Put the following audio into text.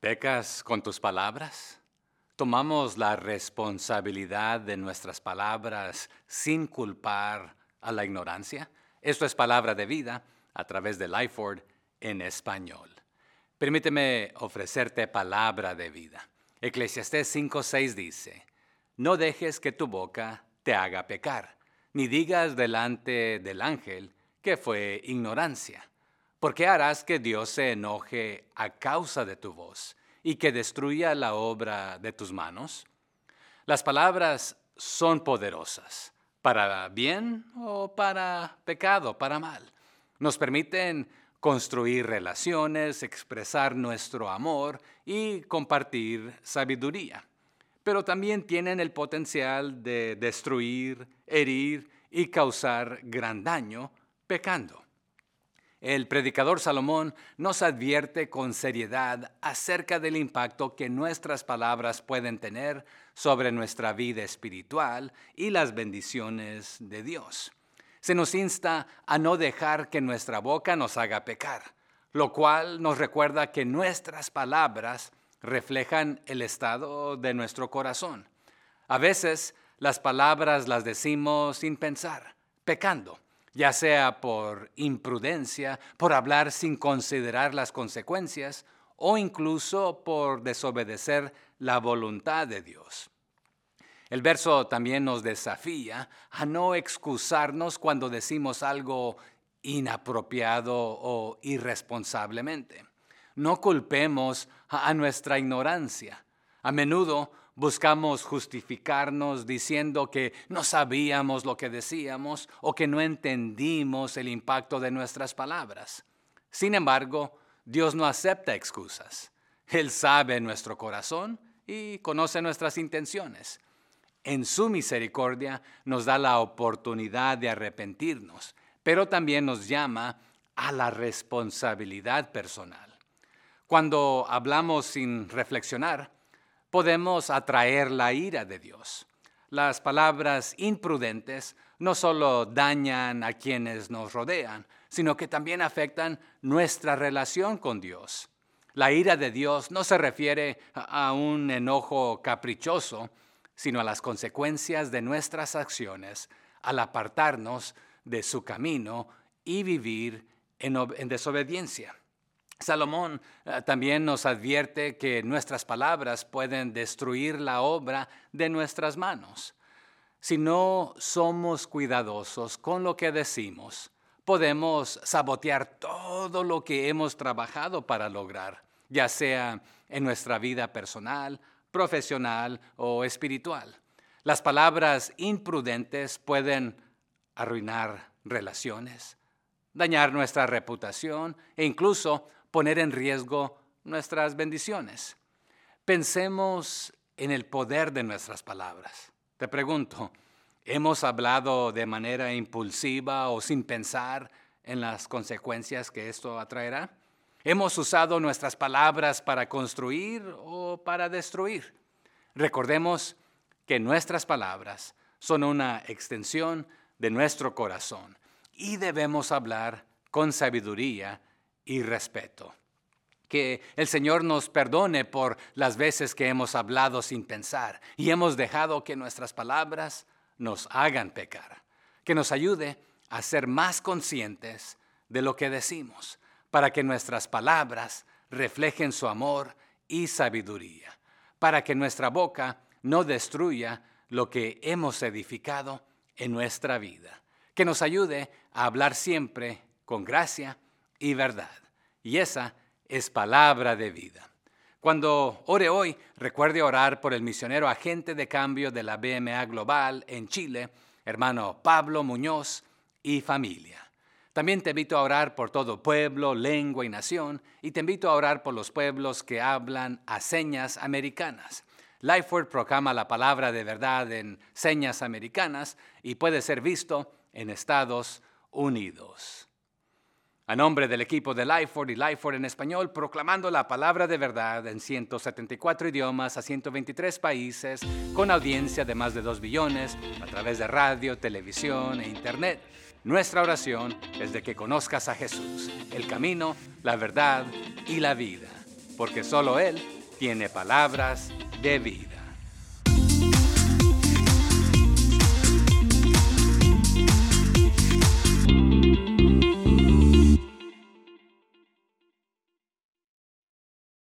¿Pecas con tus palabras? ¿Tomamos la responsabilidad de nuestras palabras sin culpar a la ignorancia? Esto es Palabra de Vida a través de Lifeword en español. Permíteme ofrecerte palabra de vida. Eclesiastés 5:6 dice: No dejes que tu boca te haga pecar, ni digas delante del ángel que fue ignorancia. ¿Por qué harás que Dios se enoje a causa de tu voz y que destruya la obra de tus manos? Las palabras son poderosas, para bien o para pecado, para mal. Nos permiten construir relaciones, expresar nuestro amor y compartir sabiduría. Pero también tienen el potencial de destruir, herir y causar gran daño pecando. El predicador Salomón nos advierte con seriedad acerca del impacto que nuestras palabras pueden tener sobre nuestra vida espiritual y las bendiciones de Dios. Se nos insta a no dejar que nuestra boca nos haga pecar, lo cual nos recuerda que nuestras palabras reflejan el estado de nuestro corazón. A veces las palabras las decimos sin pensar, pecando, ya sea por imprudencia, por hablar sin considerar las consecuencias o incluso por desobedecer la voluntad de Dios. El verso también nos desafía a no excusarnos cuando decimos algo inapropiado o irresponsablemente. No culpemos a nuestra ignorancia. A menudo buscamos justificarnos diciendo que no sabíamos lo que decíamos o que no entendimos el impacto de nuestras palabras. Sin embargo, Dios no acepta excusas. Él sabe nuestro corazón y conoce nuestras intenciones. En su misericordia nos da la oportunidad de arrepentirnos, pero también nos llama a la responsabilidad personal. Cuando hablamos sin reflexionar, podemos atraer la ira de Dios. Las palabras imprudentes no solo dañan a quienes nos rodean, sino que también afectan nuestra relación con Dios. La ira de Dios no se refiere a un enojo caprichoso, sino a las consecuencias de nuestras acciones al apartarnos de su camino y vivir en desobediencia. Salomón también nos advierte que nuestras palabras pueden destruir la obra de nuestras manos. Si no somos cuidadosos con lo que decimos, podemos sabotear todo lo que hemos trabajado para lograr, ya sea en nuestra vida personal, profesional o espiritual. Las palabras imprudentes pueden arruinar relaciones, dañar nuestra reputación e incluso poner en riesgo nuestras bendiciones. Pensemos en el poder de nuestras palabras. Te pregunto, ¿hemos hablado de manera impulsiva o sin pensar en las consecuencias que esto atraerá? ¿Hemos usado nuestras palabras para construir o para destruir? Recordemos que nuestras palabras son una extensión de nuestro corazón y debemos hablar con sabiduría y respeto. Que el Señor nos perdone por las veces que hemos hablado sin pensar y hemos dejado que nuestras palabras nos hagan pecar. Que nos ayude a ser más conscientes de lo que decimos, para que nuestras palabras reflejen su amor y sabiduría, para que nuestra boca no destruya lo que hemos edificado en nuestra vida. Que nos ayude a hablar siempre con gracia y verdad. Y esa es palabra de vida. Cuando ore hoy, recuerde orar por el misionero agente de cambio de la BMA Global en Chile, hermano Pablo Muñoz y familia. También te invito a orar por todo pueblo, lengua y nación, y te invito a orar por los pueblos que hablan a señas americanas. Lifeword proclama la palabra de verdad en señas americanas y puede ser visto en Estados Unidos. A nombre del equipo de Lifeword y Lifeword en español, proclamando la palabra de verdad en 174 idiomas a 123 países, con audiencia de más de 2 billones, a través de radio, televisión e internet. Nuestra oración es de que conozcas a Jesús, el camino, la verdad y la vida. porque solo Él tiene palabras de vida.